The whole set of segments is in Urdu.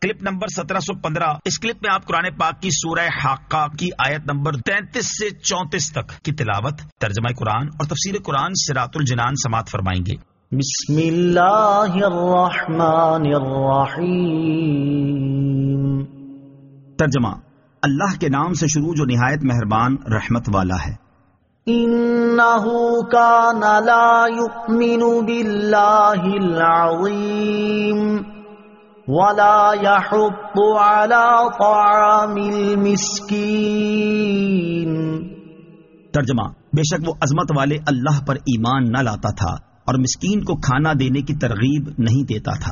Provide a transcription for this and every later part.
Clip number 1715۔ اس کلپ میں آپ قرآن پاک کی سورہ حاقہ کی آیت نمبر 33 سے 34 تک کی تلاوت، ترجمہ قرآن اور تفسیر قرآن صراط الجنان سماعت فرمائیں گے۔ بسم اللہ الرحمن الرحیم۔ ترجمہ: اللہ کے نام سے شروع جو نہایت مہربان رحمت والا ہے۔ انہ کان لا یؤمن باللہ العظیم ولا یحض علی طعام المسکین۔ ترجمہ: بے شک وہ عظمت والے اللہ پر ایمان نہ لاتا تھا اور مسکین کو کھانا دینے کی ترغیب نہیں دیتا تھا۔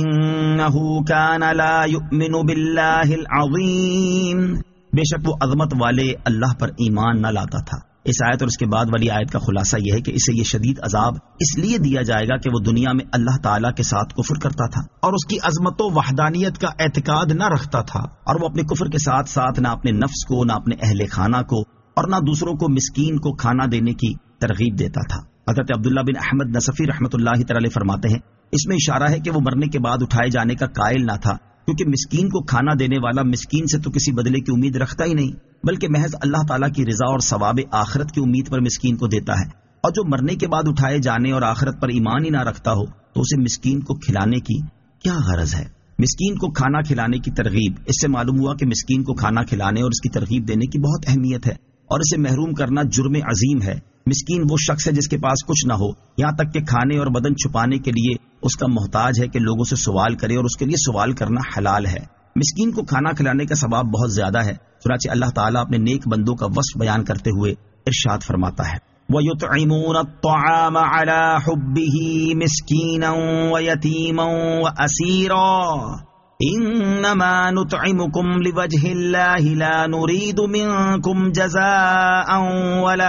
انہ کان لا یؤمن باللہ العظیم، بے شک وہ عظمت والے اللہ پر ایمان نہ لاتا تھا۔ اس آیت اور اس کے بعد والی آیت کا خلاصہ یہ ہے کہ اسے یہ شدید عذاب اس لیے دیا جائے گا کہ وہ دنیا میں اللہ تعالیٰ کے ساتھ کفر کرتا تھا اور اس کی عظمت و وحدانیت کا اعتقاد نہ رکھتا تھا، اور وہ اپنے کفر کے ساتھ ساتھ نہ اپنے نفس کو، نہ اپنے اہل خانہ کو اور نہ دوسروں کو مسکین کو کھانا دینے کی ترغیب دیتا تھا۔ حضرت عبداللہ بن احمد نصفی رحمۃ اللہ تعالی فرماتے ہیں، اس میں اشارہ ہے کہ وہ مرنے کے بعد اٹھائے جانے کا قائل نہ تھا، کیونکہ مسکین کو کھانا دینے والا مسکین سے تو کسی بدلے کی امید رکھتا ہی نہیں، بلکہ محض اللہ تعالیٰ کی رضا اور ثواب آخرت کی امید پر مسکین کو دیتا ہے۔ اور جو مرنے کے بعد اٹھائے جانے اور آخرت پر ایمان ہی نہ رکھتا ہو تو اسے مسکین کو کھلانے کی کیا غرض ہے؟ مسکین کو کھانا کھلانے کی ترغیب، اس سے معلوم ہوا کہ مسکین کو کھانا کھلانے اور اس کی ترغیب دینے کی بہت اہمیت ہے، اور اسے محروم کرنا جرم عظیم ہے۔ مسکین وہ شخص ہے جس کے پاس کچھ نہ ہو، یہاں تک کہ کھانے اور بدن چھپانے کے لیے اس کا محتاج ہے کہ لوگوں سے سوال کرے، اور اس کے لیے سوال کرنا حلال ہے۔ مسکین کو کھانا کھلانے کا ثواب بہت زیادہ ہے، چنانچہ اللہ تعالیٰ اپنے نیک بندوں کا وصف بیان کرتے ہوئے ارشاد فرماتا ہے، وَيُطْعِمُونَ الطَّعَامَ عَلَى حُبِّهِ مِسْكِينًا وَيَتِيمًا وَأَسِيرًا انما نطعمكم لوجه الله لا نريد منكم جزاء ولا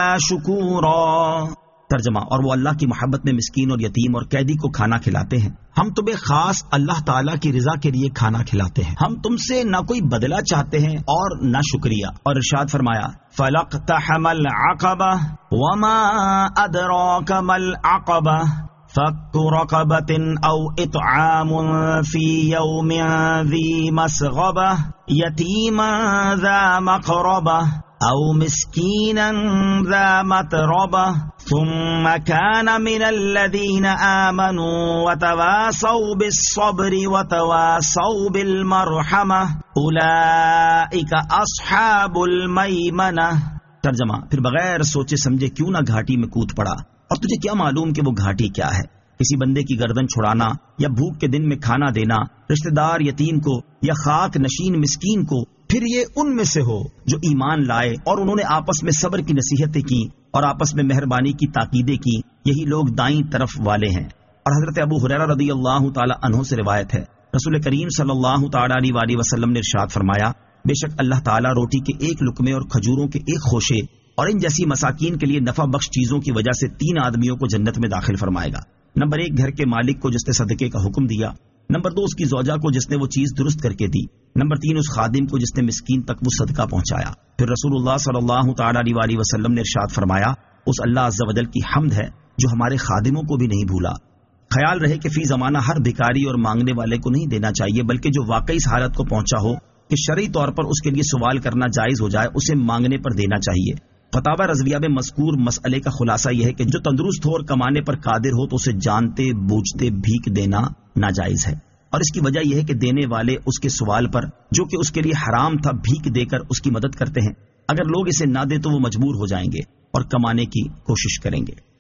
شکورا۔ ترجمہ: اور وہ اللہ کی محبت میں مسکین اور یتیم اور قیدی کو کھانا کھلاتے ہیں، ہم تمہیں خاص اللہ تعالیٰ کی رضا کے لیے کھانا کھلاتے ہیں، ہم تم سے نہ کوئی بدلہ چاہتے ہیں اور نہ شکریہ۔ اور ارشاد فرمایا، فَلَقْتَحَمَ الْعَقَبَةَ وَمَا أَدْرَاكَ مَا الْعَقَبَةُ فَكُّ رَقَبَةٍ أَوْ إِطْعَامٌ فِي يَوْمٍ ذِي مَسْغَبَةٍ يَتِيمًا ذَا مَقْرَبَةٍ أَوْ مِسْكِينًا ذَا مَتْرَبَةٍ ثُمَّ كَانَ مِنَ الَّذِينَ آمَنُوا وَتَوَاصَوْا بِالصَّبْرِ وَتَوَاصَوْا بِالْمَرْحَمَةِ أُولَئِكَ أَصْحَابُ الْمَيْمَنَةِ۔ ترجمہ: پھر بغیر سوچے سمجھے کیوں نہ گھاٹی میں کود پڑا، اور تجھے کیا معلوم کہ وہ گھاٹی کیا ہے؟ کسی بندے کی گردن چھڑانا یا بھوک کے دن میں کھانا دینا، رشتہ دار یتیم کو یا خاک نشین مسکین کو، پھر یہ ان میں سے ہو جو ایمان لائے اور انہوں نے آپس میں صبر کی نصیحتیں کی اور آپس میں مہربانی کی تاکیدیں کی، یہی لوگ دائیں طرف والے ہیں۔ اور حضرت ابو ہریرہ رضی اللہ تعالی عنہ سے روایت ہے، رسول کریم صلی اللہ تعالی علیہ وآلہ وسلم نے ارشاد فرمایا، بے شک اللہ تعالیٰ روٹی کے ایک لقمے اور کھجوروں کے ایک خوشے اور ان جیسی مساکین کے لیے نفع بخش چیزوں کی وجہ سے 3 آدمیوں کو جنت میں داخل فرمائے گا۔ نمبر 1، گھر کے مالک کو جس نے صدقے کا حکم دیا۔ نمبر 2، اس کی زوجہ کو جس نے وہ چیز درست کر کے دی۔ نمبر 3، اس خادم کو جس نے مسکین تک وہ صدقہ پہنچایا۔ پھر رسول اللہ صلی اللہ تعالی علیہ وآلہ وسلم نے ارشاد فرمایا، اس اللہ عز و جل کی حمد ہے جو ہمارے خادموں کو بھی نہیں بھولا۔ خیال رہے کہ فی زمانہ ہر بھکاری اور مانگنے والے کو نہیں دینا چاہیے، بلکہ جو واقعی اس حالت کو پہنچا ہو کہ شرعی طور پر اس کے لیے سوال کرنا جائز ہو جائے، اسے مانگنے پر دینا چاہیے۔ فتاوی رضویہ میں مذکور مسئلے کا خلاصہ یہ ہے کہ جو تندرست ہو اور کمانے پر قادر ہو تو اسے جانتے بوجھتے بھیک دینا ناجائز ہے، اور اس کی وجہ یہ ہے کہ دینے والے اس کے سوال پر جو کہ اس کے لیے حرام تھا بھیک دے کر اس کی مدد کرتے ہیں، اگر لوگ اسے نہ دیں تو وہ مجبور ہو جائیں گے اور کمانے کی کوشش کریں گے۔